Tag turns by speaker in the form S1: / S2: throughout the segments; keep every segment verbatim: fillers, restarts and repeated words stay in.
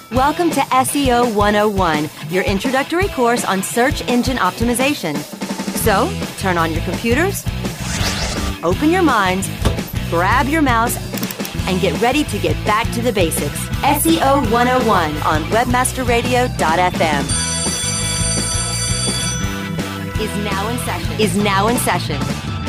S1: Welcome to S E O one oh one, your introductory course on search engine optimization. So, turn on your computers, open your minds, grab your mouse, and get ready to get back to the basics. S E O one oh one on webmaster radio dot f m is now in session. Is now in session.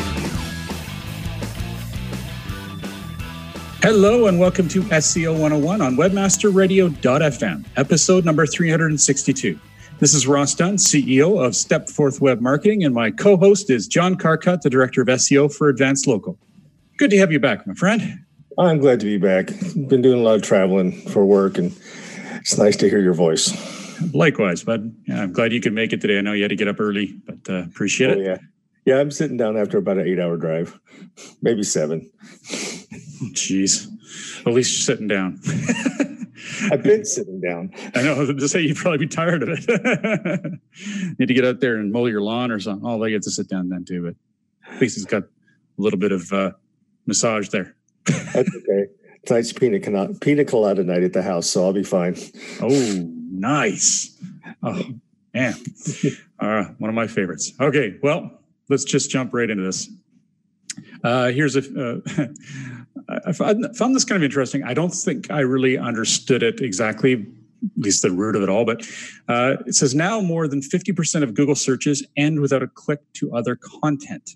S2: Hello and welcome to S E O one oh one on webmaster radio dot f m, episode number three hundred sixty-two. This is Ross Dunn, C E O of Stepforth Web Marketing, and my co-host is John Carcutt, the Director of S E O for Advanced Local. Good to have you back, my friend.
S3: I'm glad to be back. Been doing a lot of traveling for work, and it's nice to hear your voice.
S2: Likewise, bud. Yeah, I'm glad you could make it today. I know you had to get up early, but uh, appreciate
S3: oh,
S2: it.
S3: Yeah. yeah, I'm sitting down after about an eight-hour drive, maybe seven.
S2: Jeez. At least you're sitting down.
S3: I've been sitting down.
S2: I know. To say you'd probably be tired of it. Need to get out there and mow your lawn or something. Oh, they get to sit down then too, but at least it's got a little bit of uh, massage there.
S3: That's okay. Tonight's pina colada, pina colada night at the house, so I'll be fine.
S2: Oh, nice. Oh, man. Uh, one of my favorites. Okay, well, let's just jump right into this. Uh, here's a... Uh, I found this kind of interesting. I don't think I really understood it exactly, at least the root of it all, but uh, it says now more than fifty percent of Google searches end without a click to other content.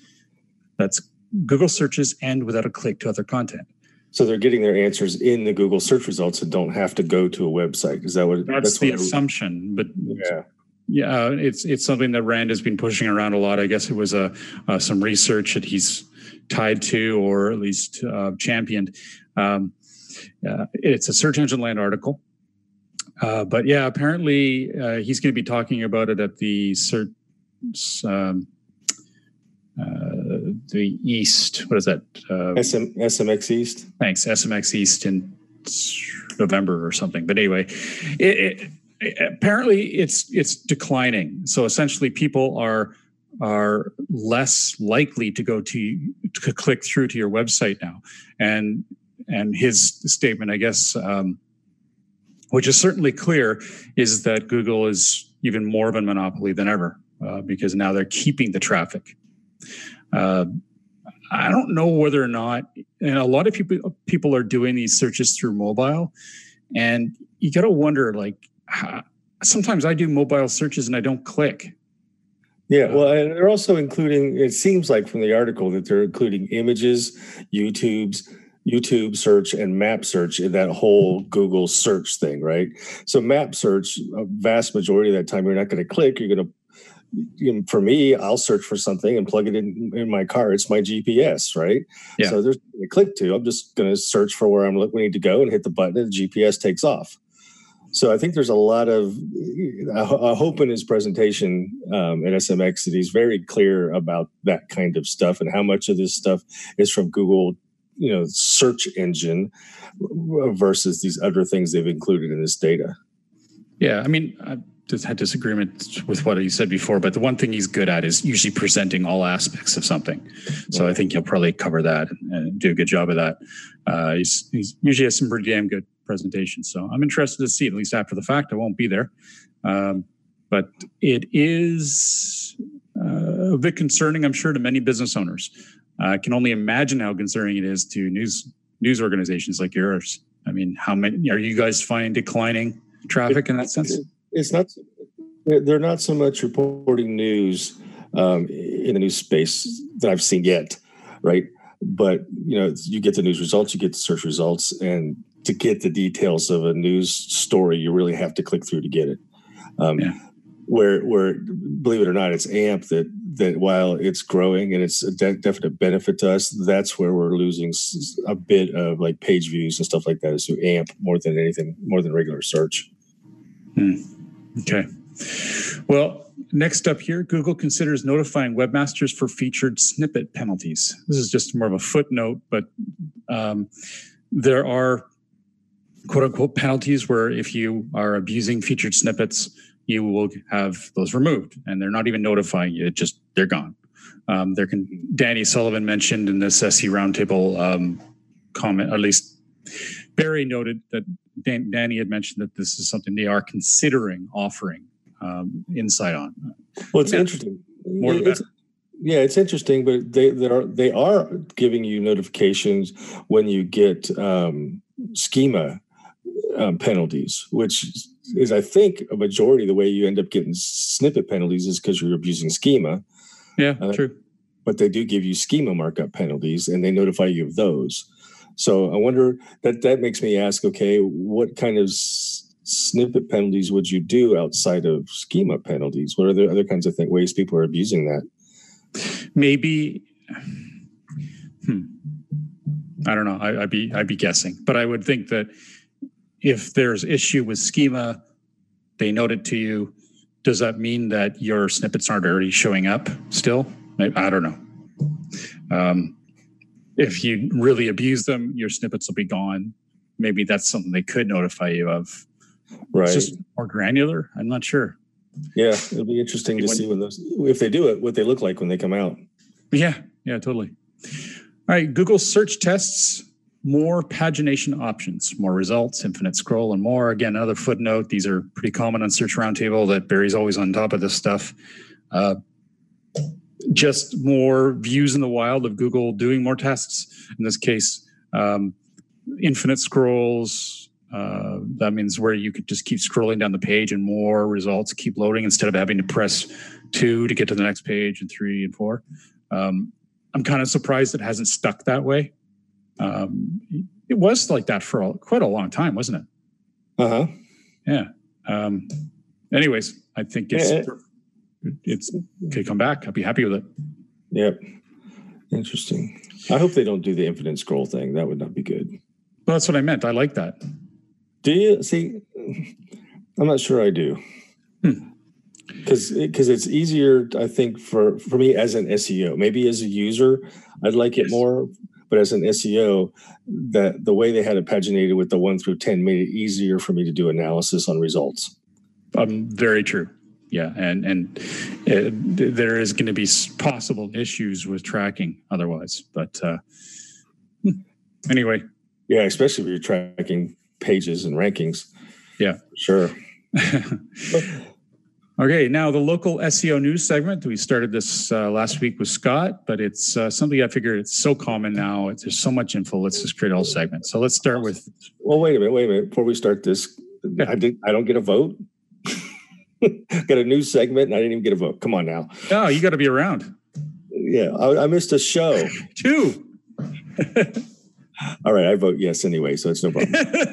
S2: That's Google searches end without a click to other content.
S3: So they're getting their answers in the Google search results and don't have to go to a website. Is that what?
S2: That's, that's the what assumption, but
S3: yeah.
S2: Yeah, it's it's something that Rand has been pushing around a lot. I guess it was a uh, some research that he's tied to, or at least uh, championed. Um, uh, it's a Search Engine Land article, uh, but yeah, apparently uh, he's going to be talking about it at the search um, uh, the East. What is that? Uh,
S3: S M, S M X East.
S2: Thanks, S M X East in November or something. But anyway, it. it apparently it's it's declining. So essentially people are are less likely to go to to click through to your website now. And and his statement, I guess, um, which is certainly clear, is that Google is even more of a monopoly than ever uh, because now they're keeping the traffic. Uh, I don't know whether or not, and a lot of people people are doing these searches through mobile, and you got to wonder, like, sometimes I do mobile searches and I don't click.
S3: Yeah, well, and they're also including, it seems like from the article that they're including images, YouTube's, YouTube search, and map search in that whole Google search thing, right? So map search, a vast majority of that time, you're not going to click. You're going to, you know, for me, I'll search for something and plug it in in my car. It's my G P S, right?
S2: Yeah.
S3: So there's a click to. I'm just going to search for where I'm we need to go and hit the button, and the G P S takes off. So I think there's a lot of, I hope in his presentation um, at S M X that he's very clear about that kind of stuff and how much of this stuff is from Google, you know, search engine versus these other things they've included in this data.
S2: Yeah, I mean, I just had disagreement with what he said before, but the one thing he's good at is usually presenting all aspects of something. So yeah. I think he'll probably cover that and, and do a good job of that. Uh, he's, he's usually has some pretty damn good presentation. So I'm interested to see, at least after the fact. I won't be there. Um, but it is uh, a bit concerning, I'm sure, to many business owners. Uh, I can only imagine how concerning it is to news news organizations like yours. I mean, how many are you guys finding declining traffic in that sense?
S3: It's not, they're not so much reporting news um, in the news space that I've seen yet, right? But, you know, you get the news results, you get the search results, and to get the details of a news story, you really have to click through to get it. Um, yeah. Where, where, believe it or not, it's A M P that that while it's growing and it's a de- definite benefit to us, that's where we're losing a bit of like page views and stuff like that is through A M P more than anything, more than regular search.
S2: Hmm. Okay. Well, next up here, Google considers notifying webmasters for featured snippet penalties. This is just more of a footnote, but um, there are quote unquote penalties where if you are abusing featured snippets, you will have those removed, and they're not even notifying you. It just, they're gone. Um, there can, Danny Sullivan mentioned in this S E Roundtable um, comment, at least Barry noted that Dan, Danny had mentioned that this is something they are considering offering um, insight on.
S3: Well, it's
S2: yeah.
S3: interesting.
S2: More the
S3: it's,
S2: better.
S3: Yeah, it's interesting, but they they are they are giving you notifications when you get um, schema um, penalties, which is, I think, a majority of the way you end up getting snippet penalties is because you're abusing schema.
S2: Yeah,
S3: uh,
S2: true.
S3: But they do give you schema markup penalties, and they notify you of those. So I wonder that that makes me ask, okay, what kind of s- snippet penalties would you do outside of schema penalties? What are the other kinds of th- ways people are abusing that?
S2: Maybe, hmm, I don't know. I, I'd be I'd be guessing, but I would think that if there's issue with schema, they note it to you. Does that mean that your snippets aren't already showing up still? I, I don't know. Um, if you really abuse them, your snippets will be gone. Maybe that's something they could notify you of.
S3: Right.
S2: It's just more granular. I'm not sure.
S3: Yeah, it'll be interesting to
S2: when,
S3: see when those, if they do it, what they look like when they come out.
S2: Yeah, yeah, totally. All right, Google search tests more pagination options, more results, infinite scroll, and more. Again, another footnote. These are pretty common on Search Roundtable that Barry's always on top of this stuff. Uh, just more views in the wild of Google doing more tests. In this case, um, infinite scrolls. Uh, that means where you could just keep scrolling down the page and more results keep loading instead of having to press two to get to the next page and three and four. Um, I'm kind of surprised it hasn't stuck that way. Um, it was like that for a, quite a long time, wasn't it?
S3: Uh huh.
S2: Yeah. Um, anyways, I think it's yeah. it's could come back. I'd be happy with it.
S3: Yep. Interesting. I hope they don't do the infinite scroll thing. That would not be good.
S2: Well, that's what I meant. I like that.
S3: Do you see? I'm not sure I do. Because hmm. because it's easier, I think, for, for me as an S E O. Maybe as a user, I'd like yes. it more. But as an S E O, that the way they had it paginated with the one through ten made it easier for me to do analysis on results.
S2: Um, very true. Yeah, and and uh, there is going to be possible issues with tracking otherwise. But uh, anyway.
S3: Yeah, especially if you're tracking pages and rankings.
S2: Yeah.
S3: Sure.
S2: Okay, now the local S E O news segment. We started this uh, last week with Scott, but it's uh, something I figured it's so common now. It's, there's so much info. Let's just create a whole segment. So let's start with.
S3: Well, wait a minute. Wait a minute. Before we start this, yeah. I did. I don't get a vote. Got a news segment, and I didn't even get a vote. Come on now.
S2: No, you got to be around.
S3: Yeah, I, I missed a show.
S2: Two.
S3: All right, I vote yes anyway, so it's no problem.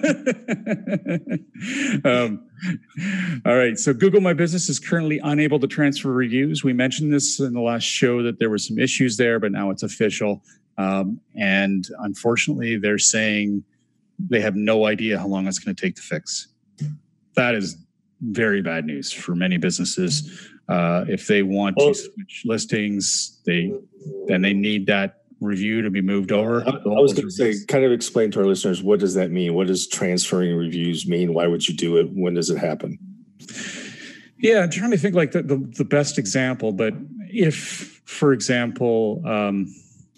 S2: um, all right, so Google My Business is currently unable to transfer reviews. We mentioned this in the last show that there were some issues there, but now it's official. Um, and unfortunately, they're saying they have no idea how long it's going to take to fix. That is very bad news for many businesses. Uh, if they want well, to switch listings, they then they need that review to be moved over.
S3: I, I was going to say, kind of explain to our listeners, what does that mean? What does transferring reviews mean? Why would you do it? When does it happen?
S2: Yeah, I'm trying to think like the, the, the best example, but if, for example, um,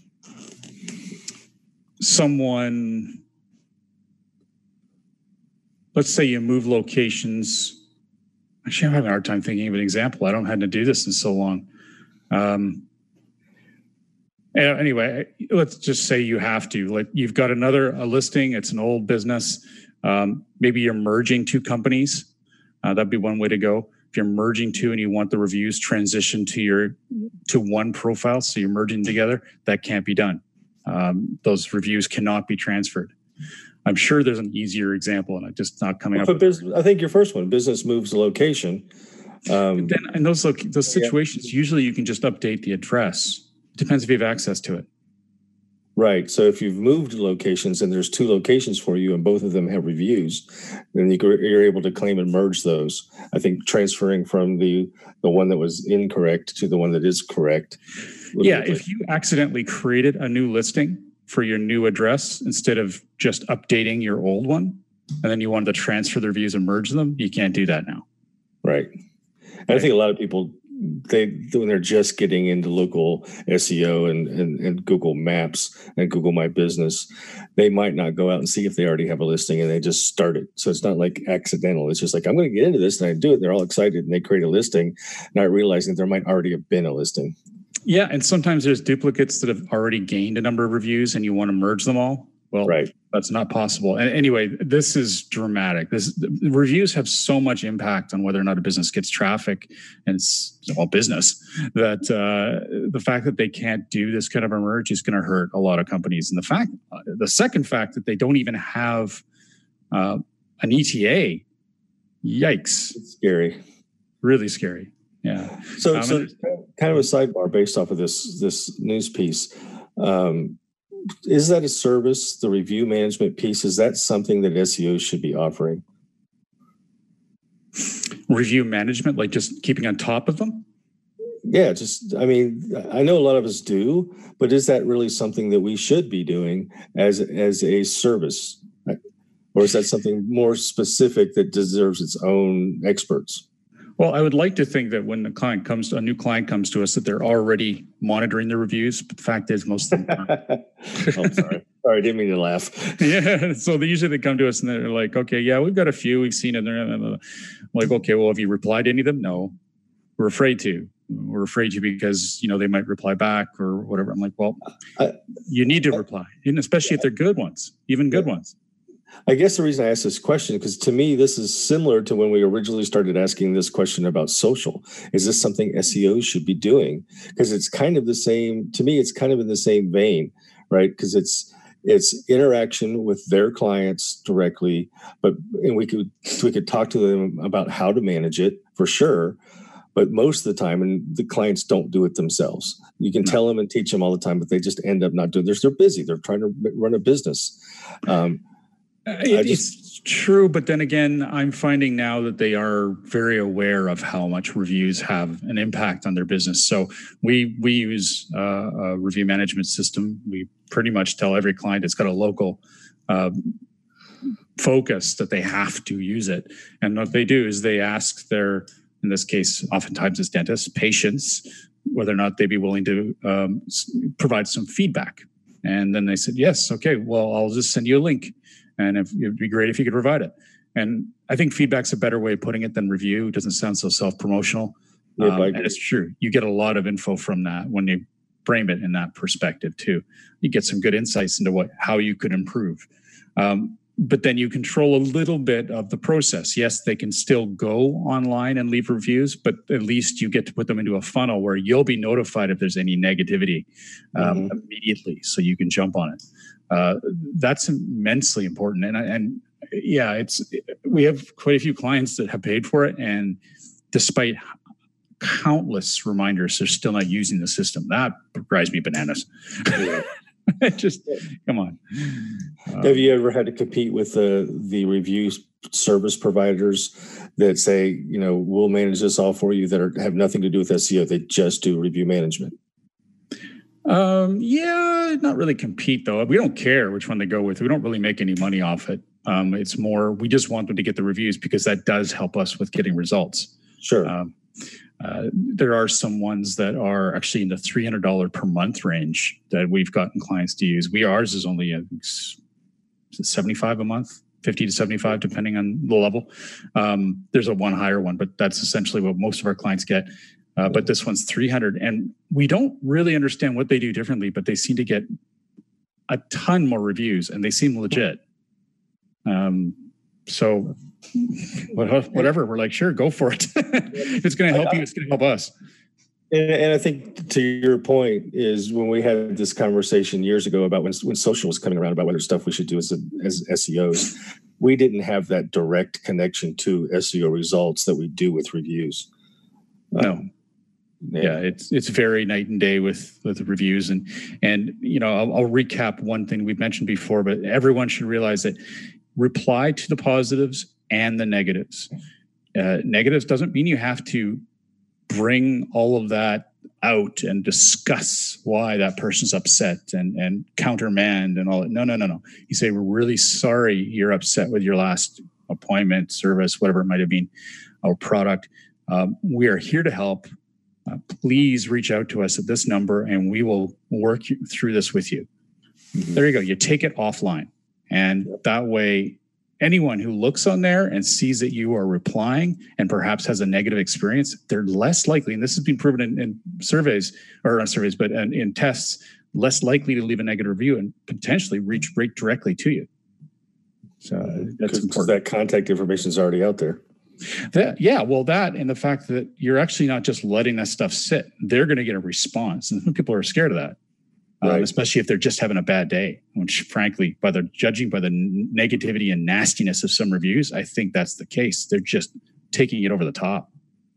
S2: someone, let's say you move locations. Actually, I'm having a hard time thinking of an example. I don't have to do this in so long. Um, Anyway, let's just say you have to. Like you've got another a listing. It's an old business. Um, maybe you're merging two companies. Uh, that'd be one way to go. If you're merging two and you want the reviews transition to your to one profile, so you're merging together, that can't be done. Um, those reviews cannot be transferred. I'm sure there's an easier example, and I'm just not coming
S3: well,
S2: up.
S3: Business, I think your first one, business moves the location.
S2: Um, then in those those situations, yeah. usually you can just update the address. Depends if you have access to it.
S3: Right. So if you've moved locations and there's two locations for you and both of them have reviews, then you, you're able to claim and merge those. I think transferring from the, the one that was incorrect to the one that is correct.
S2: Yeah. If you accidentally created a new listing for your new address instead of just updating your old one, and then you wanted to transfer the reviews and merge them, you can't do that now.
S3: Right. And I think a lot of people they when they're just getting into local S E O and, and, and Google Maps and Google My Business, they might not go out and see if they already have a listing, and they just start it. So it's not like accidental. It's just like, I'm going to get into this, and I do it. They're all excited, and they create a listing, not realizing there might already have been a listing.
S2: Yeah, and sometimes there's duplicates that have already gained a number of reviews, and you want to merge them all. Well, right. That's not possible. And anyway, this is dramatic. This the reviews have so much impact on whether or not a business gets traffic, and it's well business, that uh, the fact that they can't do this kind of a merge is going to hurt a lot of companies. And the fact, uh, the second fact that they don't even have uh, an E T A, yikes!
S3: It's scary.
S2: Really scary. Yeah.
S3: So,
S2: um,
S3: so kind of a sidebar based off of this this news piece. Um, Is that a service, the review management piece? Is that something that S E Os should be offering?
S2: Review management, like just keeping on top of them?
S3: Yeah, just, I mean, I know a lot of us do, but is that really something that we should be doing as, as a service? Or is that something more specific that deserves its own experts?
S2: Well, I would like to think that when the client comes, a new client comes to us, that they're already monitoring the reviews. But the fact is, most of them aren't.
S3: Oh, sorry. Sorry, I didn't mean to laugh.
S2: Yeah. So they usually they come to us and they're like, okay, yeah, we've got a few. We've seen it. I'm like, okay, well, have you replied to any of them? No. We're afraid to. We're afraid to because, you know, they might reply back or whatever. I'm like, well, I, you need to I, reply, and especially yeah. if they're good ones, even good yeah. ones.
S3: I guess the reason I asked this question, because to me, this is similar to when we originally started asking this question about social. Is this something S E Os should be doing? Because it's kind of the same, to me, it's kind of in the same vein, right? Because it's it's interaction with their clients directly, but and we could we could talk to them about how to manage it for sure. But most of the time, and the clients don't do it themselves. You can no. tell them and teach them all the time, but they just end up not doing it. They're busy. They're trying to run a business. Um,
S2: It, just, it's true, but then again, I'm finding now that they are very aware of how much reviews have an impact on their business. So we we use uh, a review management system. We pretty much tell every client it's got a local uh, focus that they have to use it. And what they do is they ask their, in this case, oftentimes it's dentists, patients, whether or not they'd be willing to um, provide some feedback. And then they said, yes, okay, well, I'll just send you a link. And if, it'd be great if you could provide it. And I think feedback's a better way of putting it than review. It doesn't sound so self-promotional.
S3: Yeah,
S2: um, and it's true. You get a lot of info from that when you frame it in that perspective too. You get some good insights into what how you could improve. Um, but then you control a little bit of the process. Yes, they can still go online and leave reviews, but at least you get to put them into a funnel where you'll be notified if there's any negativity um, mm-hmm. immediately, so you can jump on it. Uh, that's immensely important. And, and yeah, it's, we have quite a few clients that have paid for it. And despite countless reminders, they're still not using the system. That drives me bananas. Just come on.
S3: Um, have you ever had to compete with the, the review service providers that say, you know, we'll manage this all for you, that are, have nothing to do with S E O? They just do review management.
S2: Um, yeah, not really compete though. We don't care which one they go with. We don't really make any money off it. Um, it's more, we just want them to get the reviews because that does help us with getting results.
S3: Sure.
S2: Um, uh, there are some ones that are actually in the three hundred dollars per month range that we've gotten clients to use. We, ours is only a, seventy-five a month, fifty to seventy-five, depending on the level. Um, there's a one higher one, but that's essentially what most of our clients get. Uh, but this one's three hundred, and we don't really understand what they do differently, but they seem to get a ton more reviews, and they seem legit. Um, so whatever, we're like, sure, go for it. If it's going to help you, it's going to help us.
S3: And, and I think to your point is when we had this conversation years ago about when, when social was coming around about whether stuff we should do as, a, as S E Os, we didn't have that direct connection to S E O results that we do with reviews.
S2: No. Um, Yeah. yeah, it's it's very night and day with with the reviews, and and you know I'll, I'll recap one thing we've mentioned before, but everyone should realize that reply to the positives and the negatives. Uh, negatives doesn't mean you have to bring all of that out and discuss why that person's upset and and countermand and all that. No, no, no, no. You say, we're really sorry you're upset with your last appointment, service, whatever it might have been, or product. Um, we are here to help. uh, please reach out to us at this number and we will work you through this with you. Mm-hmm. There you go. You take it offline. And that way, anyone who looks on there and sees that you are replying and perhaps has a negative experience, they're less likely, and this has been proven in, in surveys, or not surveys, but in, in tests, less likely to leave a negative review and potentially reach right directly to you. So that's
S3: because that contact information is already out there.
S2: That, yeah, well, that and the fact that you're actually not just letting that stuff sit, they're going to get a response. And people are scared of that. Um, right. Especially if they're just having a bad day, which frankly, by the judging by the negativity and nastiness of some reviews, I think that's the case. They're just taking it over the top.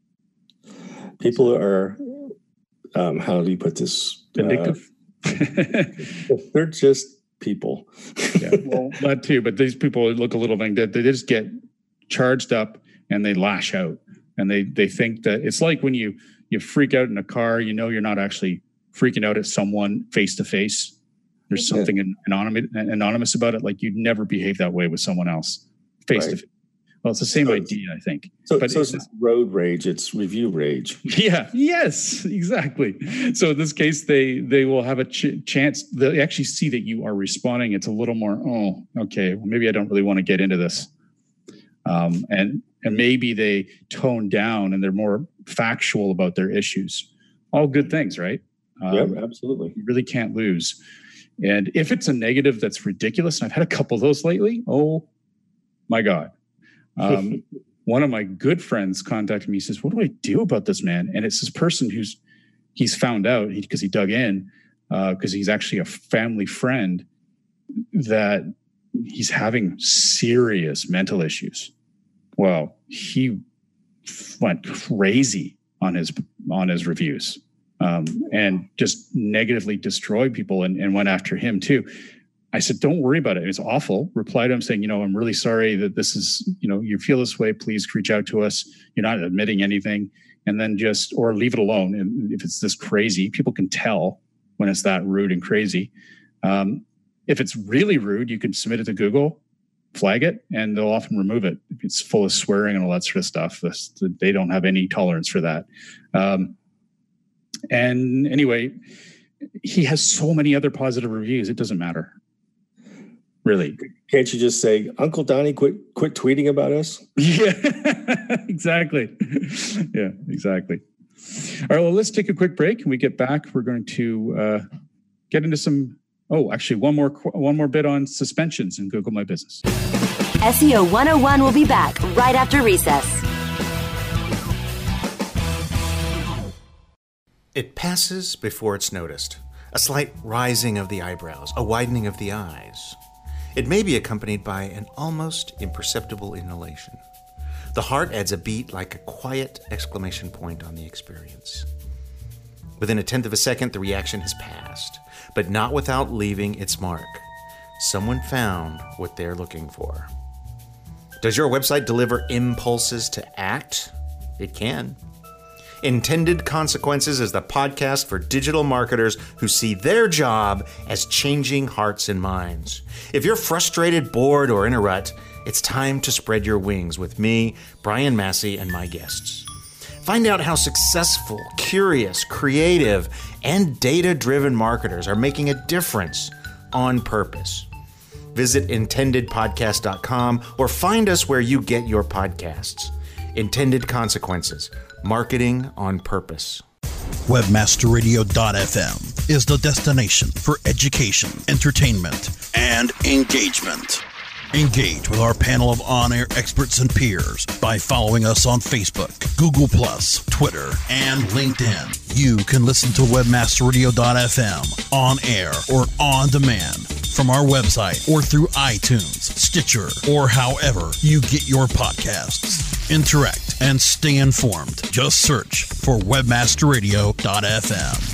S3: People are, um, how do you put this?
S2: Vindictive.
S3: Uh, they're just people.
S2: Yeah, well, that too. But these people look a little vindictive. They just get charged up and they lash out, and they they think that it's like when you you freak out in a car. You know, you're not actually freaking out at someone face to face. There's something yeah. anonymous, anonymous about it. Like you'd never behave that way with someone else face to face. Well, it's the same so idea, I think.
S3: So,
S2: but
S3: so it's not road rage; it's review rage.
S2: Yeah. Yes. Exactly. So in this case, they they will have a ch- chance. They actually see that you are responding. It's a little more. Oh, okay. Well, maybe I don't really want to get into this. Um, and and maybe they tone down and they're more factual about their issues. All good things, right?
S3: Um, yeah, absolutely.
S2: You really can't lose. And if it's a negative that's ridiculous, and I've had a couple of those lately, oh my God. Um, one of my good friends contacted me. He says, what do I do about this, man? And it's this person who's, he's found out because he, he dug in, because uh, he's actually a family friend, that he's having serious mental issues. Well, he went crazy on his, on his reviews. Um, and just negatively destroyed people and, and went after him too. I said, don't worry about it. It's awful. Reply to him saying, you know, I'm really sorry that this is, you know, you feel this way. Please reach out to us. You're not admitting anything. And then just, or leave it alone. And if it's this crazy, people can tell when it's that rude and crazy. Um, if it's really rude, you can submit it to Google, flag it, and they'll often remove it. If it's full of swearing and all that sort of stuff, this, they don't have any tolerance for that. Um, And anyway, he has so many other positive reviews. It doesn't matter. Really.
S3: Can't you just say, Uncle Donnie, quit quit tweeting about us?
S2: Yeah, exactly. Yeah, exactly. All right, well, let's take a quick break. When we get back, we're going to uh, get into some, oh, actually, one more one more bit on suspensions in Google My Business.
S1: S E O one oh one will be back right after recess.
S4: It passes before it's noticed. A slight rising of the eyebrows, a widening of the eyes. It may be accompanied by an almost imperceptible inhalation. The heart adds a beat like a quiet exclamation point on the experience. Within a tenth of a second, the reaction has passed, but not without leaving its mark. Someone found what they're looking for. Does your website deliver impulses to act? It can. Intended Consequences is the podcast for digital marketers who see their job as changing hearts and minds. If you're frustrated, bored, or in a rut, it's time to spread your wings with me, Brian Massey, and my guests. Find out how successful, curious, creative, and data-driven marketers are making a difference on purpose. Visit intended podcast dot com or find us where you get your podcasts. Intended Consequences. Marketing on purpose.
S5: webmaster radio dot f m is the destination for education, entertainment, and engagement. Engage with our panel of on-air experts and peers by following us on Facebook, Google plus, Twitter, and LinkedIn. You can listen to webmaster radio dot f m on air or on demand from our website or through iTunes, Stitcher, or however you get your podcasts. Interact and stay informed. Just search for webmaster radio dot f m.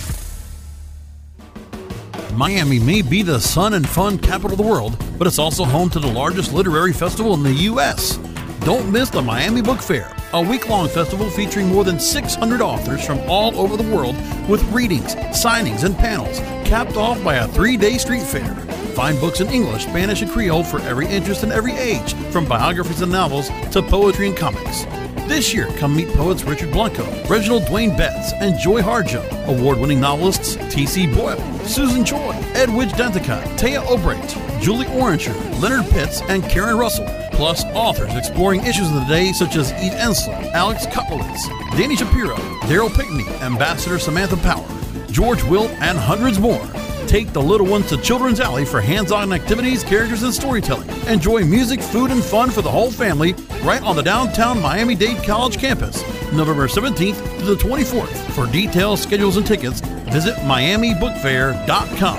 S5: Miami may be the sun and fun capital of the world, but it's also home to the largest literary festival in the U S. Don't miss the Miami Book Fair, a week-long festival featuring more than six hundred authors from all over the world with readings, signings, and panels, capped off by a three-day street fair. Find books in English, Spanish, and Creole for every interest and every age, from biographies and novels to poetry and comics. This year, come meet poets Richard Blanco, Reginald Dwayne Betts, and Joy Harjo. Award-winning novelists T C Boyle, Susan Choi, Edwidge Danticat, Taya Obrate, Julie Oranger, Leonard Pitts, and Karen Russell. Plus, authors exploring issues of the day such as Eve Ensler, Alex Kutlowitz, Danny Shapiro, Daryl Pinkney, Ambassador Samantha Power, George Wilt, and hundreds more. Take the little ones to Children's Alley for hands-on activities, characters, and storytelling. Enjoy music, food, and fun for the whole family right on the downtown Miami-Dade College campus, November seventeenth to the twenty-fourth. For details, schedules, and tickets, visit miami book fair dot com.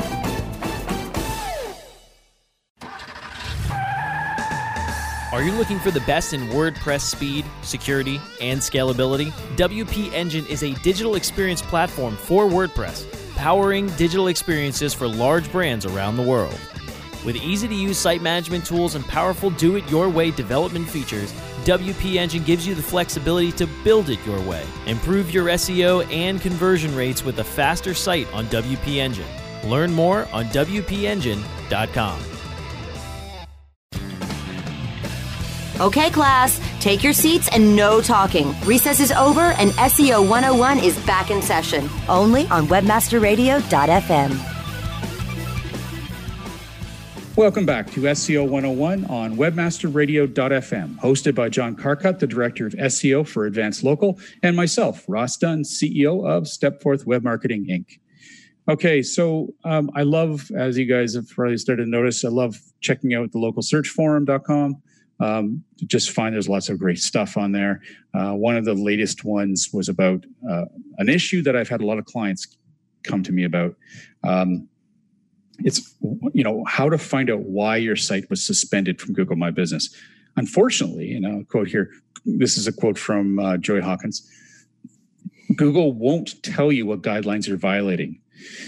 S6: Are you looking for the best in WordPress speed, security, and scalability? W P Engine is a digital experience platform for WordPress, powering digital experiences for large brands around the world. With easy-to-use site management tools and powerful do-it-your-way development features, W P Engine gives you the flexibility to build it your way. Improve your S E O and conversion rates with a faster site on W P Engine. Learn more on W P engine dot com.
S1: Okay, class, take your seats and no talking. Recess is over and S E O one oh one is back in session, only on webmaster radio dot f m.
S2: Welcome back to S E O one oh one on webmaster radio dot f m, hosted by John Carcutt, the Director of S E O for Advanced Local, and myself, Ross Dunn, C E O of Stepforth Web Marketing, Incorporated. Okay, so um, I love, as you guys have probably started to notice, I love checking out the local search forum dot com. Um, just find there's lots of great stuff on there. Uh, one of the latest ones was about uh, an issue that I've had a lot of clients come to me about. Um, it's, you know, how to find out why your site was suspended from Google My Business. Unfortunately, and I'll quote here, this is a quote from uh, Joy Hawkins, Google won't tell you what guidelines you're violating.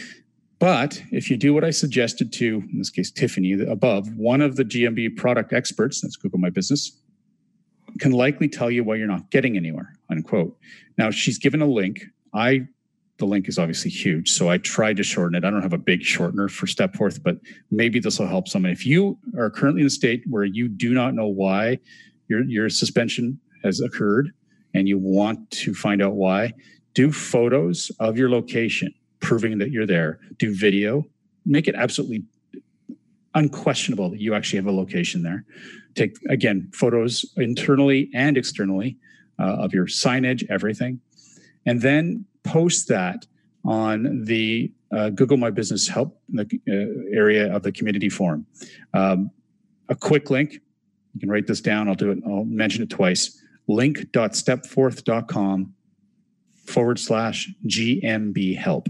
S2: But if you do what I suggested to, in this case, Tiffany, above, one of the G M B product experts, that's Google My Business, can likely tell you why you're not getting anywhere, unquote. Now, she's given a link. I, the link is obviously huge, so I tried to shorten it. I don't have a big shortener for Stepforth, but maybe this will help someone. If you are currently in a state where you do not know why your, your suspension has occurred and you want to find out why, do photos of your location, proving that you're there. Do video, make it absolutely unquestionable that you actually have a location there. Take, again, photos internally and externally uh, of your signage, everything. And then post that on the uh, Google My Business help the, uh, area of the community forum. Um, a quick link, you can write this down, I'll do it, I'll mention it twice, link dot stepforth dot com forward slash G M B help.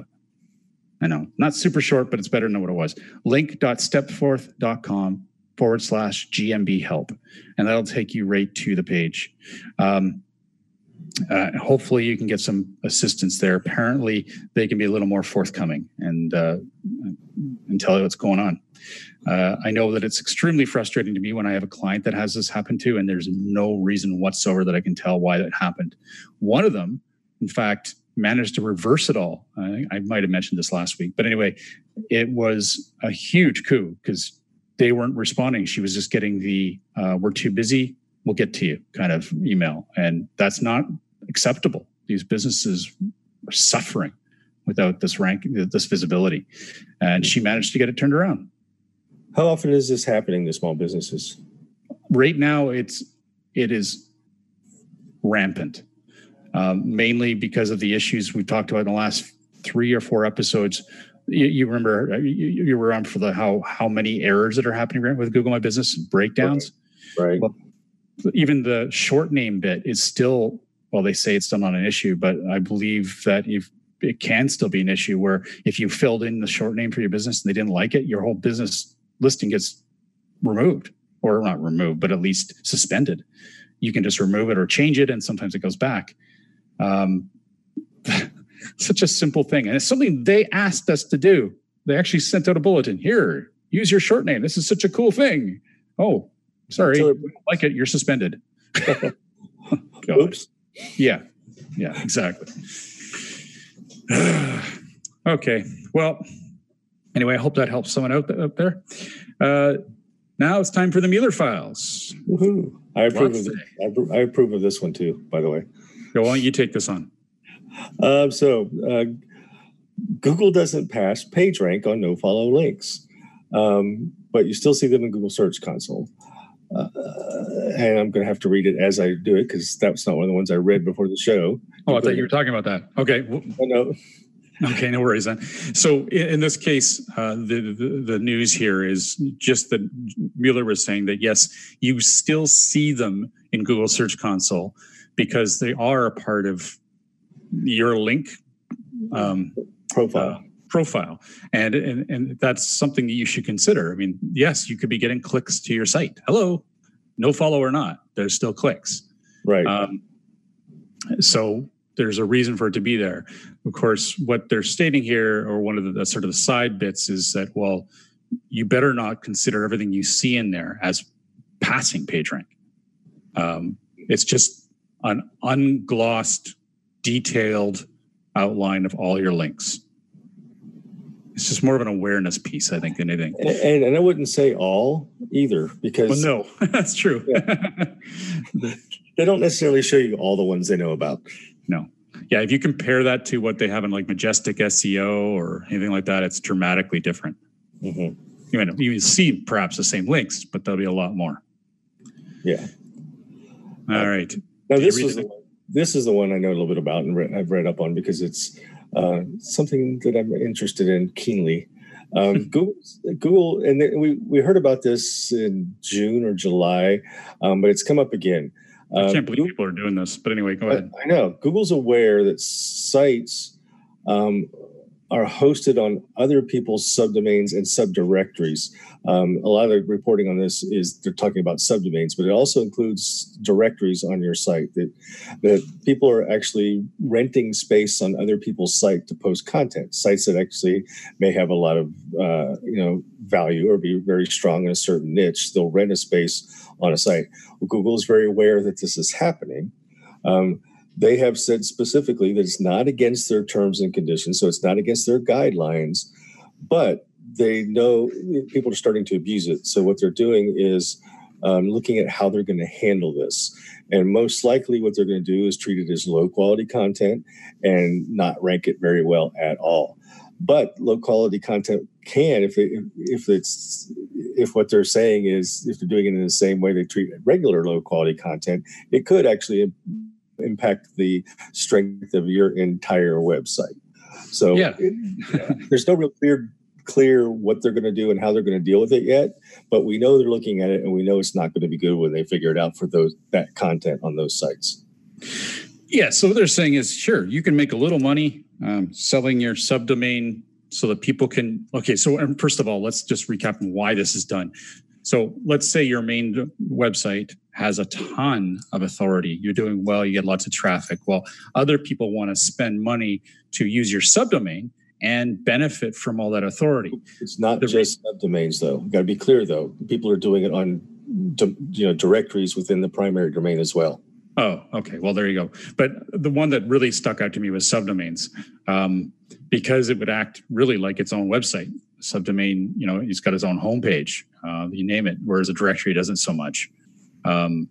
S2: I know, not super short, but it's better than what it was. link dot stepforth dot com forward slash G M B help. And that'll take you right to the page. Um, uh, hopefully you can get some assistance there. Apparently they can be a little more forthcoming and, uh, and tell you what's going on. Uh, I know that it's extremely frustrating to me when I have a client that has this happen to, and there's no reason whatsoever that I can tell why that happened. One of them, in fact, managed to reverse it all. I, I might have mentioned this last week, but anyway, it was a huge coup because they weren't responding. She was just getting the uh, "we're too busy, we'll get to you" kind of email, and that's not acceptable. These businesses are suffering without this rank, this visibility, and she managed to get it turned around.
S3: How often is this happening to small businesses?
S2: Right now, it's it is rampant. Um, mainly because of the issues we've talked about in the last three or four episodes. You, you remember you, you were on for the how how many errors that are happening with Google My Business breakdowns.
S3: Right. right.
S2: Well, even the short name bit is still, well, they say it's still not an issue, but I believe that if it can still be an issue where if you filled in the short name for your business and they didn't like it, your whole business listing gets removed, or not removed, but at least suspended. You can just remove it or change it, and sometimes it goes back. Um, such a simple thing. And it's something they asked us to do. They actually sent out a bulletin. Here, use your short name. This is such a cool thing. Oh, sorry. You don't like it. You're suspended.
S3: Oops.
S2: Yeah. Yeah, exactly. Okay. Well, anyway, I hope that helps someone out, out there. Uh, Now it's time for the Mueller files.
S3: Woohoo. I approve,
S2: Lots
S3: of this, I, appro- I approve of this one too, by the way.
S2: Go on, you take this on.
S3: Uh, so uh, Google doesn't pass PageRank on no-follow links, um, but you still see them in Google Search Console. Uh, and I'm going to have to read it as I do it because that's not one of the ones I read before the show.
S2: Oh, I thought you were talking about that. Okay.
S3: Oh, no.
S2: Okay, no worries then. So in, in this case, uh, the, the the news here is just that Mueller was saying that, yes, you still see them in Google Search Console because they are a part of your link um,
S3: profile.
S2: Uh, profile. And, and and that's something that you should consider. I mean, yes, you could be getting clicks to your site. Hello, no follow or not, there's still clicks.
S3: Right.
S2: Um, so there's a reason for it to be there. Of course, what they're stating here, or one of the, the sort of the side bits, is that, well, you better not consider everything you see in there as passing PageRank. Um, it's just an unglossed, detailed outline of all your links. It's just more of an awareness piece, I think, than anything.
S3: And, and, and I wouldn't say all either, because
S2: well, no, that's true.
S3: Yeah. They don't necessarily show you all the ones they know about.
S2: No. Yeah, if you compare that to what they have in like Majestic S E O or anything like that, it's dramatically different.
S3: Mm-hmm.
S2: You know, you see perhaps the same links, but there'll be a lot more.
S3: Yeah.
S2: All uh, right.
S3: Now this was the one, this is the one I know a little bit about and re- I've read up on because it's uh, something that I'm interested in keenly. Um, Google, Google, and we we heard about this in June or July, um, but it's come up again.
S2: I can't
S3: um,
S2: believe people are doing this, but anyway, go ahead.
S3: I, I know Google's aware that sites um, are hosted on other people's subdomains and subdirectories. Um, a lot of the reporting on this is they're talking about subdomains, but it also includes directories on your site that that people are actually renting space on other people's site to post content. Sites that actually may have a lot of uh, you know value or be very strong in a certain niche, they'll rent a space on a site. Well, Google is very aware that this is happening. Um, They have said specifically that it's not against their terms and conditions, so it's not against their guidelines, but they know people are starting to abuse it. So what they're doing is um, looking at how they're going to handle this. And most likely what they're going to do is treat it as low-quality content and not rank it very well at all. But low-quality content can, if it, if it's if what they're saying is if they're doing it in the same way they treat regular low-quality content, it could actually impact the strength of your entire website. So
S2: yeah.
S3: it, yeah, there's no real clear clear what they're going to do and how they're going to deal with it yet, but we know they're looking at it and we know it's not going to be good when they figure it out for those that content on those sites.
S2: Yeah, so what they're saying is, sure, you can make a little money um, selling your subdomain so that people can, okay, so first of all, let's just recap why this is done. So let's say your main website has a ton of authority. You're doing well, you get lots of traffic. Well, other people want to spend money to use your subdomain and benefit from all that authority.
S3: It's not
S2: the,
S3: just subdomains, though. Got to be clear, though. People are doing it on you know directories within the primary domain as well.
S2: Oh, okay. Well, there you go. But the one that really stuck out to me was subdomains, um, because it would act really like its own website. Subdomain, you know, it's got its own homepage, uh, you name it, whereas a directory doesn't so much. Um,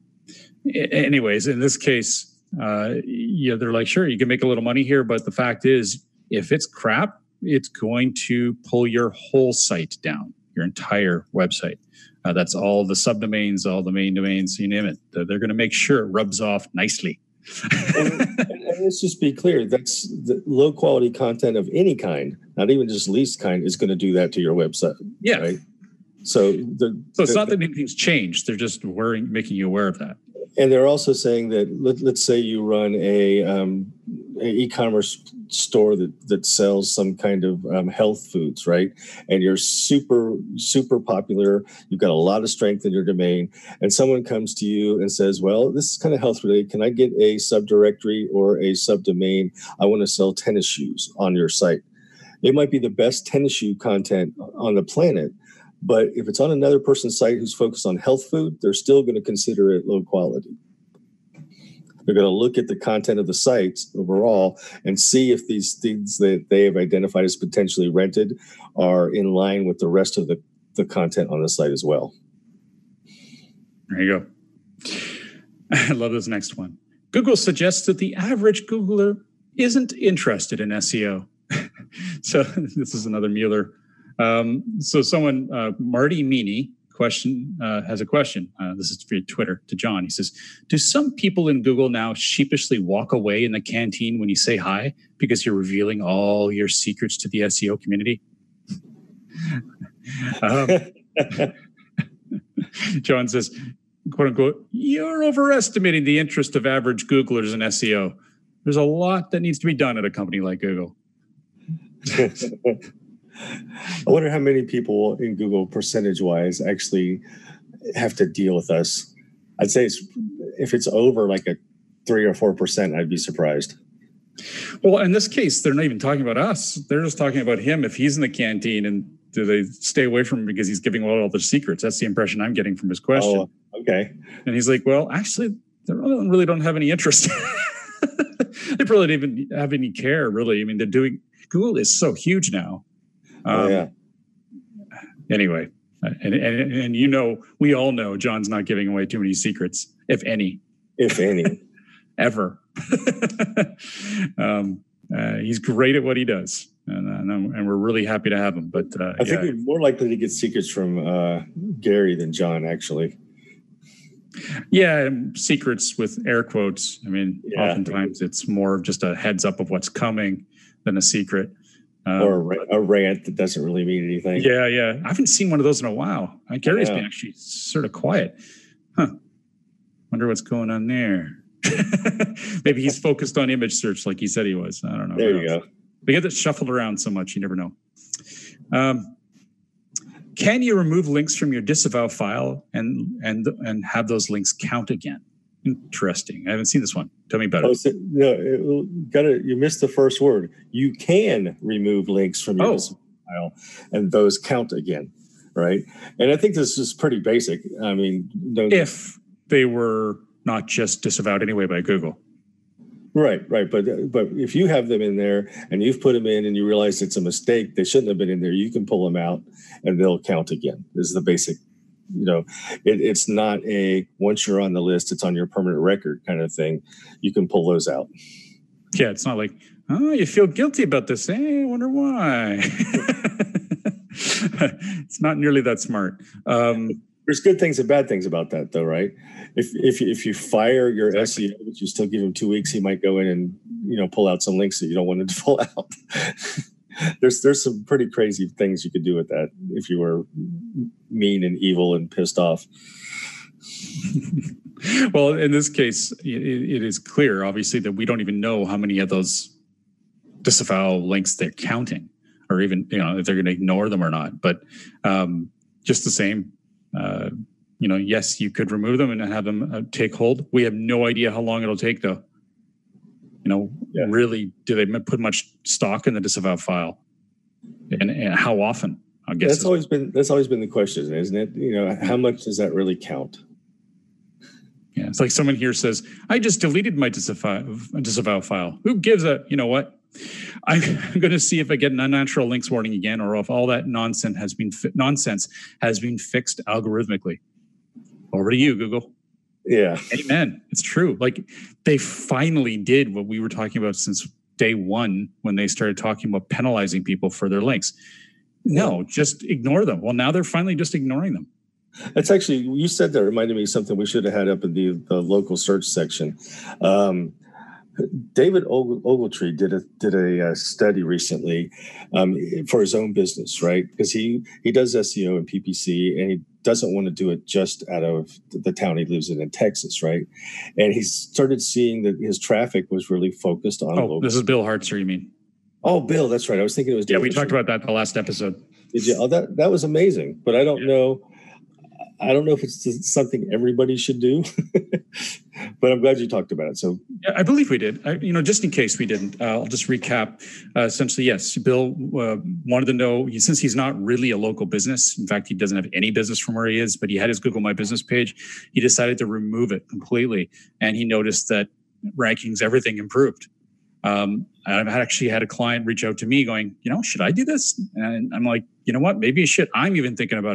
S2: anyways, in this case, uh, yeah, they're like, sure, you can make a little money here, but the fact is, if it's crap, it's going to pull your whole site down, your entire website. Uh, that's all the subdomains, all the main domains, you name it. They're, they're going to make sure it rubs off nicely.
S3: and, and let's just be clear, that's the low quality content of any kind, not even just least kind, is going to do that to your website.
S2: Yeah.
S3: Right? So, the,
S2: so it's
S3: the,
S2: not that anything's changed. They're just worrying, making you aware of that.
S3: And they're also saying that let, let's say you run a, um, a e-commerce store that, that sells some kind of um, health foods, right? And you're super, super popular. You've got a lot of strength in your domain. And someone comes to you and says, well, this is kind of health related. Can I get a subdirectory or a subdomain? I want to sell tennis shoes on your site. It might be the best tennis shoe content on the planet. But if it's on another person's site who's focused on health food, they're still going to consider it low quality. They're going to look at the content of the sites overall and see if these things that they have identified as potentially rented are in line with the rest of the, the content on the site as well.
S2: There you go. I love this next one. Google suggests that the average Googler isn't interested in S E O. So this is another Mueller. Um, so someone, uh, Marty Meany, question uh, has a question. Uh, this is via Twitter to John. He says, do some people in Google now sheepishly walk away in the canteen when you say hi because you're revealing all your secrets to the S E O community? um, John says, quote unquote, you're overestimating the interest of average Googlers in S E O. There's a lot that needs to be done at a company like Google.
S3: I wonder how many people in Google, percentage-wise, actually have to deal with us. I'd say it's, if it's over like a three or four percent, I'd be surprised.
S2: Well, in this case, they're not even talking about us. They're just talking about him. If he's in the canteen, and do they stay away from him because he's giving away all their secrets? That's the impression I'm getting from his question.
S3: Oh, okay.
S2: And he's like, well, actually, they really don't have any interest. They probably don't even have any care, really. I mean, they're doing, Google is so huge now. Um,
S3: oh, yeah.
S2: Anyway, and, and and you know, we all know John's not giving away too many secrets, if any.
S3: If any.
S2: Ever. um, uh, he's great at what he does, and, and and we're really happy to have him. But uh,
S3: I think
S2: yeah.
S3: we're more likely to get secrets from uh, Gary than John, actually.
S2: Yeah, secrets with air quotes. I mean,
S3: yeah.
S2: Oftentimes it's more of just a heads up of what's coming than a secret. Um,
S3: or a, ra- a rant that doesn't really mean anything.
S2: Yeah, yeah. I haven't seen one of those in a while. Uh, Gary's
S3: yeah.
S2: been actually sort of quiet. Huh. Wonder what's going on there. Maybe he's focused on image search like he said he was. I don't know.
S3: There you go.
S2: We get it shuffled around so much, you never know. Um, can you remove links from your disavow file and and and have those links count again? Interesting. I haven't seen this one. Tell me about
S3: oh,
S2: it.
S3: So, no, it got to. You missed the first word. You can remove links from your
S2: Oh.
S3: disavow file, and those count again, right? And I think this is pretty basic. I mean, don't,
S2: If they were not just disavowed anyway by Google.
S3: right, right. But but if you have them in there and you've put them in and you realize it's a mistake, they shouldn't have been in there. You can pull them out, and they'll count again. This is the basic. You know, it, it's not a once you're on the list, it's on your permanent record kind of thing. You can pull those out.
S2: Yeah, it's not like, oh, you feel guilty about this. Hey, I wonder why. It's not nearly that smart. Um,
S3: There's good things and bad things about that, though, right? If if if you fire your
S2: Exactly.
S3: S E O, but you still give him two weeks, he might go in and you know pull out some links that you don't want him to pull out. there's there's some pretty crazy things you could do with that if you were mean and evil and pissed off.
S2: well, in this case, it, it is clear, obviously, that we don't even know how many of those disavow links they're counting, or even you know if they're going to ignore them or not. But um, just the same, uh, you know, yes, you could remove them and have them uh, take hold. We have no idea how long it'll take, though. You know,
S3: Yeah.
S2: really, do they put much stock in the disavow file, and, and how often? I guess
S3: That's
S2: is-
S3: always been that's always been the question, isn't it? You know, how much does that really count?
S2: Yeah, it's like someone here says, I just deleted my disavow, disavow file. Who gives a, you know what? I'm going to see if I get an unnatural links warning again, or if all that nonsense has been fi- nonsense has been fixed algorithmically. Over to you, Google.
S3: Yeah.
S2: Amen. It's true. Like they finally did what we were talking about since day one when they started talking about penalizing people for their links. No, just ignore them. Well, now they're finally just ignoring them.
S3: That's actually, you said that reminded me of something we should have had up in the, the local search section. Um, David Og- Ogletree did a did a uh, study recently um, for his own business, right? Because he he does S E O and P P C, and he doesn't want to do it just out of the town he lives in in Texas, right? And he started seeing that his traffic was really focused on.
S2: Oh,
S3: local.
S2: this is Bill Hartzer, you mean?
S3: Oh, Bill, that's right. I was thinking it was.
S2: Yeah,
S3: David.
S2: we talked about that the last episode.
S3: Did you? Oh, that that was amazing. But I don't
S2: Yeah.
S3: know. I don't know if it's just something everybody should do. But I'm glad you talked about it. So
S2: Yeah, I believe we did. I, you know, just in case we didn't, uh, I'll just recap. Uh, essentially, yes, Bill uh, wanted to know, he, since he's not really a local business, in fact, he doesn't have any business from where he is, but he had his Google My Business page. He decided to remove it completely. And he noticed that rankings, everything improved. Um, I've actually had a client reach out to me going, you know, should I do this? And I'm like, you know what? Maybe you should. I'm even thinking about it.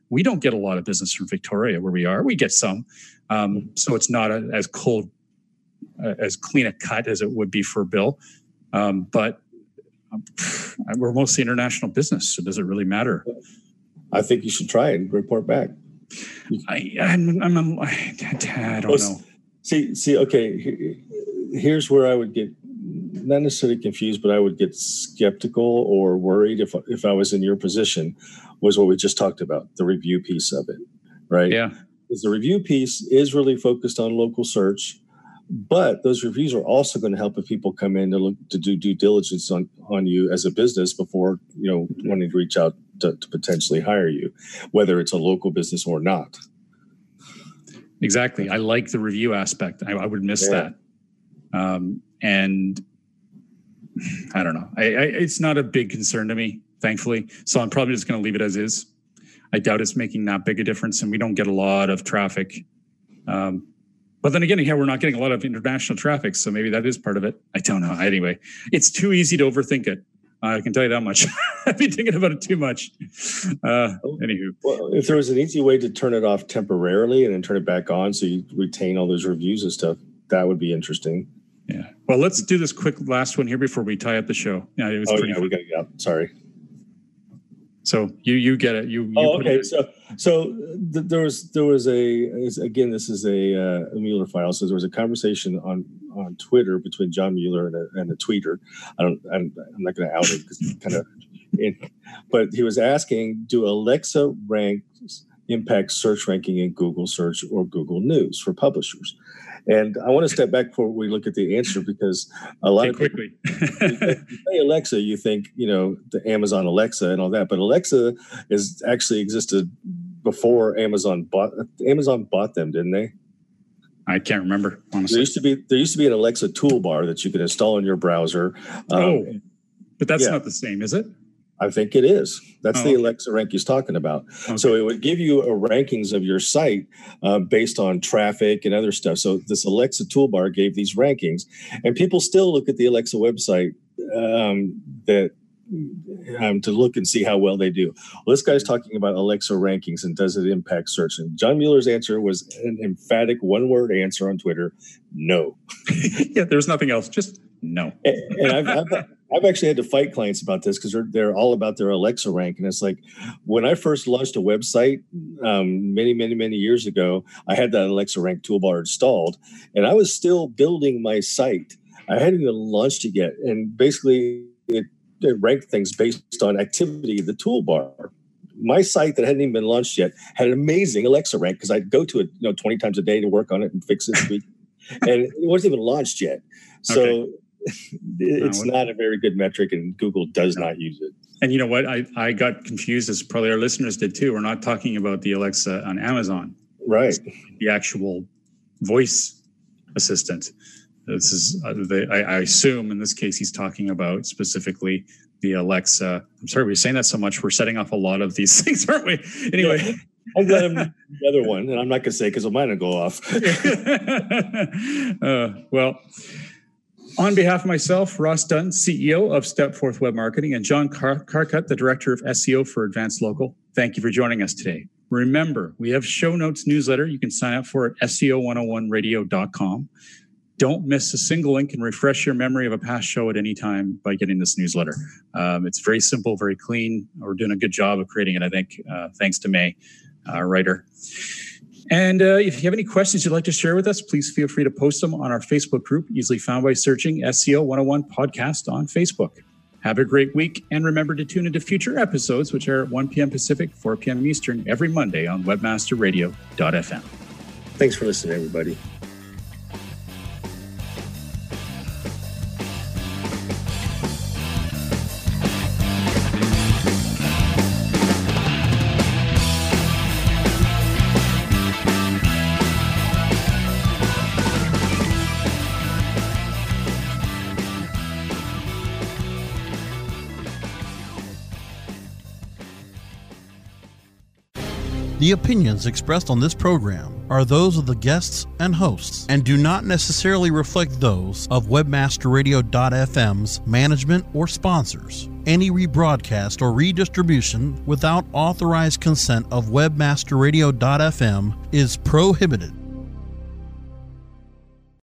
S2: We don't get a lot of business from Victoria where we are. We get some. Um, so it's not a, as cold, uh, as clean a cut as it would be for Bill. Um, but um, we're mostly international business. So does it really matter?
S3: I think you should try it and report back.
S2: I, I'm, I'm, I'm, I don't
S3: well,
S2: know.
S3: See, see, okay, here's where I would get not necessarily confused, but I would get skeptical or worried if if I was in your position, was what we just talked about, the review piece of it, right?
S2: Yeah.
S3: Because the review piece is really focused on local search, but those reviews are also going to help if people come in to look to do due diligence on, on you as a business before, you know, wanting to reach out to, to potentially hire you, whether it's a local business or not.
S2: Exactly. I like the review aspect. I, I would miss
S3: Yeah.
S2: that. Um, and I don't know. I, I, it's not a big concern to me, thankfully. So I'm probably just going to leave it as is. I doubt it's making that big a difference, and we don't get a lot of traffic. Um, but then again, yeah, we're not getting a lot of international traffic, so maybe that is part of it. I don't know. Anyway, it's too easy to overthink it. Uh, I can tell you that much. I've been thinking about it too much. Uh, anywho.
S3: Well, if there was an easy way to turn it off temporarily and then turn it back on so you retain all those reviews and stuff, that would be interesting.
S2: Yeah. Well, let's do this quick last one here before we tie up the show. Yeah, it was
S3: oh,
S2: pretty
S3: yeah,
S2: fun.
S3: we got to get out. Sorry.
S2: So you you get it. You, you
S3: oh,
S2: put
S3: okay.
S2: it-
S3: So so th- there was there was a again this is a, uh, a Mueller file. So there was a conversation on, on Twitter between John Mueller and a, and a tweeter. I don't I'm, I'm not going to out it because it's kind of. But he was asking, do Alexa ranks impact search ranking in Google search or Google News for publishers? And I want to step back before we look at the answer because a lot
S2: okay,
S3: of
S2: quickly.
S3: people, you say Alexa, you think, you know, the Amazon Alexa and all that, but Alexa is actually existed before Amazon bought Amazon bought them, didn't they?
S2: I can't remember, honestly.
S3: There used to be there used to be an Alexa toolbar that you could install in your browser. Um,
S2: oh, but that's
S3: yeah.
S2: not the same, is it?
S3: I think it is. That's
S2: Oh,
S3: the
S2: okay.
S3: Alexa rank he's talking about.
S2: Okay.
S3: So it would give you a rankings of your site uh, based on traffic and other stuff. So this Alexa toolbar gave these rankings, and people still look at the Alexa website um, that um, to look and see how well they do. Well, this guy's talking about Alexa rankings and does it impact search? And John Mueller's answer was an emphatic one-word answer on Twitter: no.
S2: Yeah, there's nothing else. Just no.
S3: And, and I've, I've I've actually had to fight clients about this because they're they're all about their Alexa rank, and it's like when I first launched a website um, many many many years ago, I had that Alexa rank toolbar installed, and I was still building my site. I hadn't even launched it yet, and basically it, it ranked things based on activity of the toolbar. My site that hadn't even been launched yet had an amazing Alexa rank because I'd go to it, you know, twenty times a day to work on it and fix it, tweak it. And it wasn't even launched yet, so.
S2: Okay.
S3: It's
S2: No,
S3: not a very good metric, and Google does not use it.
S2: And you know what? I, I got confused, as probably our listeners did too. We're not talking about the Alexa on Amazon.
S3: Right.
S2: The actual voice assistant. This is, uh, the, I, I assume in this case, he's talking about specifically the Alexa. I'm sorry, we're saying that so much. We're setting off a lot of these things, aren't we? Anyway.
S3: Yeah. I'm glad I'm the other one, and I'm not going to say because mine will go off.
S2: uh, well, on behalf of myself, Ross Dunn, C E O of Stepforth Web Marketing, and John Car- Carcutt, the Director of S E O for Advanced Local, thank you for joining us today. Remember, we have show notes newsletter you can sign up for at S E O one oh one radio dot com. Don't miss a single link and refresh your memory of a past show at any time by getting this newsletter. Um, it's very simple, very clean. We're doing a good job of creating it, I think, uh, thanks to May, our writer. And uh, if you have any questions you'd like to share with us, please feel free to post them on our Facebook group, easily found by searching S E O one oh one Podcast on Facebook. Have a great week, and remember to tune into future episodes, which are at one p.m. Pacific, four p.m. Eastern, every Monday on webmaster radio dot f m.
S3: Thanks for listening, everybody.
S5: The opinions expressed on this program are those of the guests and hosts and do not necessarily reflect those of Webmaster Radio dot f m's management or sponsors. Any rebroadcast or redistribution without authorized consent of Webmaster Radio dot f m is prohibited.